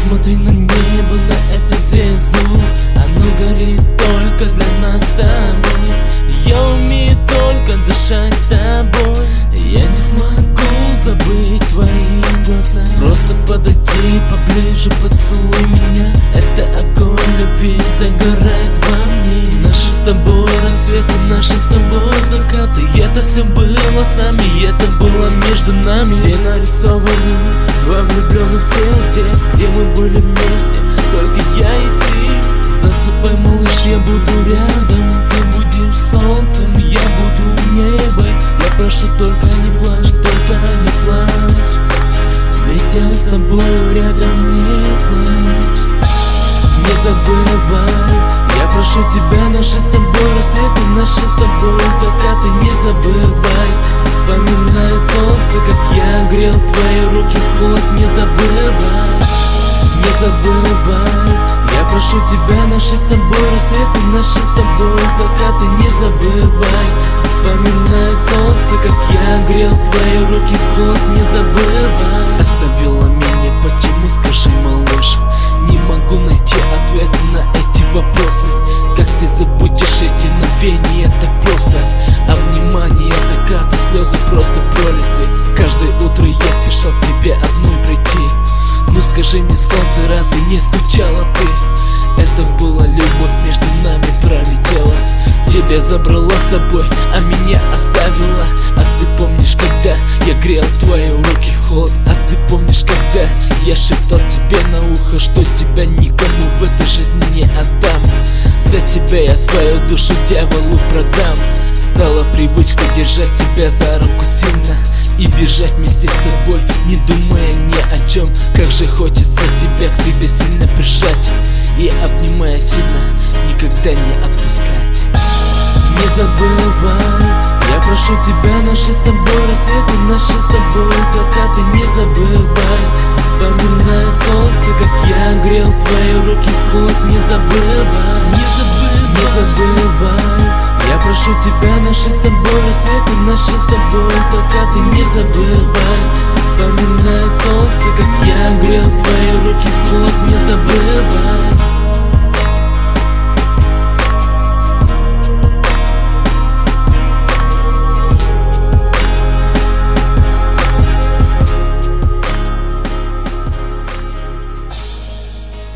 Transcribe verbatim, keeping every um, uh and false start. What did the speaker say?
Посмотри на небо, на эту звезду. Оно горит только для нас с тобой. Я умею только дышать тобой. Я не смогу забыть твои глаза. Просто подойди поближе, поцелуй меня. Это огонь любви загорает во мне. Наши с тобой рассветы, наши с тобой закаты. И это все было с нами, и это было между нами. Где нарисованы два влюбленных сердец, где мы были вместе, только я и ты. Засыпай, малыш, я буду рядом. Ты будешь солнцем, я буду небом. Я прошу, только не плачь, только не плачь. Ведь я с тобой рядом, не плачь. Не забывай, я прошу тебя, наши с тобой рассветы, наши с тобой закаты. Не забывай, вспоминай солнце, как я грел твои руки в холод. Не забывай, не забывай, я прошу тебя, наши с тобой рассветы, наши с тобой закаты. Не забывай, вспоминай солнце, как я грел твои руки в холод. Не забывай. Оставила меня, почему, скажи, малыш? Не могу найти ответы на эти вопросы. Как ты забудешь эти мгновения так просто? Обнимание, закаты, слезы просто пролиты. Каждое утро я спешил к тебе одной прийти. Ну скажи мне, солнце, разве не скучала ты? Это была любовь, между нами пролетела. Тебя забрала с собой, а меня оставила. А ты помнишь, когда я грел твои руки холод? А ты помнишь, когда я шептал тебе на ухо, что тебя никому в этой жизни не отдам? За тебя я свою душу дьяволу продам. Стала привычкой держать тебя за руку сильно и бежать вместе с тобой, не думая ни о чем. Как же хочется тебя к себе сильно прижать и, обнимая сильно, никогда не отпускать. Не забывай, я прошу тебя, наши с тобой рассветы, наши с тобой закаты. Не забывай, вспоминай солнце, как я грел твои руки в холод. Не забывай, не забывай, не забывай, я прошу тебя, наши с тобой рассветы, наши с тобой закаты. Не забывай, вспоминай солнце, как я грел твои руки в холод. Не забывай.